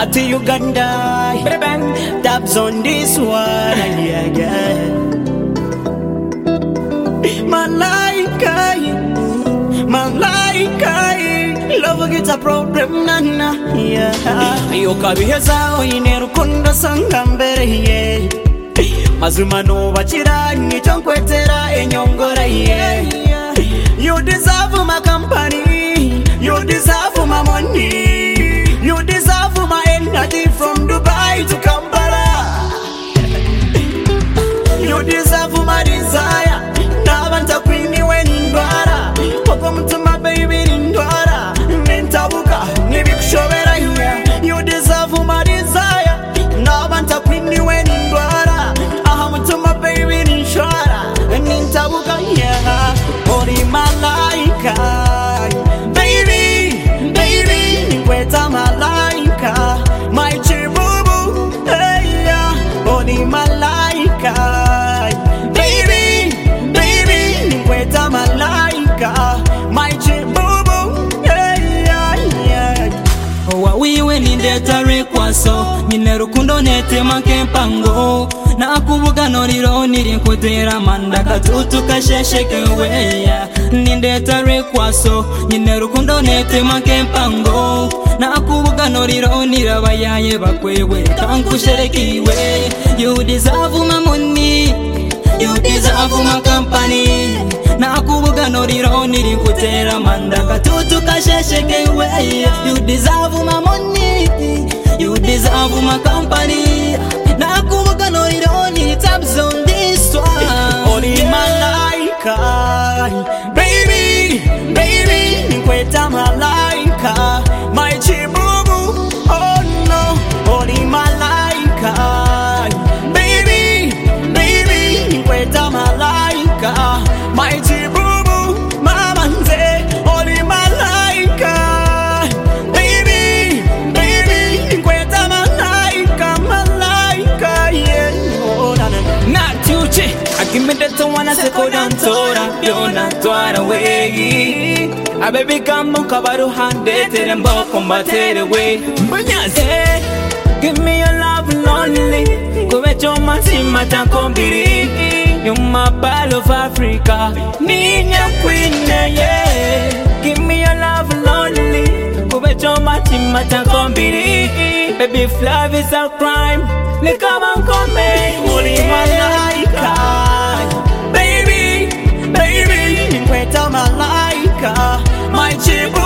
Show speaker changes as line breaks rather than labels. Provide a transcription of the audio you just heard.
to Uganda. Dabs on this one, yeah. Malaika, love gets a problem, nana, yeah. You carry his out in a kunda sangambere, yeah. Mazumano Bachira, Nichonquetera, and Yongora, yeah. You deserve my company, you deserve my money, you deserve my energy from Dubai to Kampala. You deserve my desire. Now I'm talking when in Dwara. Welcome to my baby in Dwara. Nentabuka, Nibik Shovera here. You deserve my desire. Now I'm talking when in Dwara. I'm to my baby in Shara. Nentabuka, yeah. Only my laika. Baby, Weta Malaika. My chibubu, hey, yeah. Only my laika. My chibubu, yeah.
Wawiwe nindeta rekwaso nyine rukundo netema kempango na akubuga noriro nirinkutera manda katutu kashesheke weya nindeta rekwaso nyine rukundo netema kempango na akubuga noriro nirabayaye bakwewe kankusherekiwe. You deserve my money, you deserve my company. Na akubuga noriro nirinkutera manda katutu kashesheke weya. You deserve my money, you deserve my company. Na akubuga noriro niritabs on this one.
Only Malaika, baby, Weta Malaika. My chibubu, oh no. Only Malaika, baby, Weta Malaika. My chibubu, mamanze, only Malaika. Baby, Weta Malaika, yeah. Oh,
Not too chick, I give me that one I say go down tora. You're not too away. I baby come on kabaru hande tere mbo combatere away. Give me your love lonely. Go with your matima tankombiri. You're my pearl of Africa. Niña queen, yeah. Give me your love lonely. Go with your matima tankombiri. Baby, if love is a crime, they come and come me.
Only Malaika, baby, Weta Malaika. My chibubu.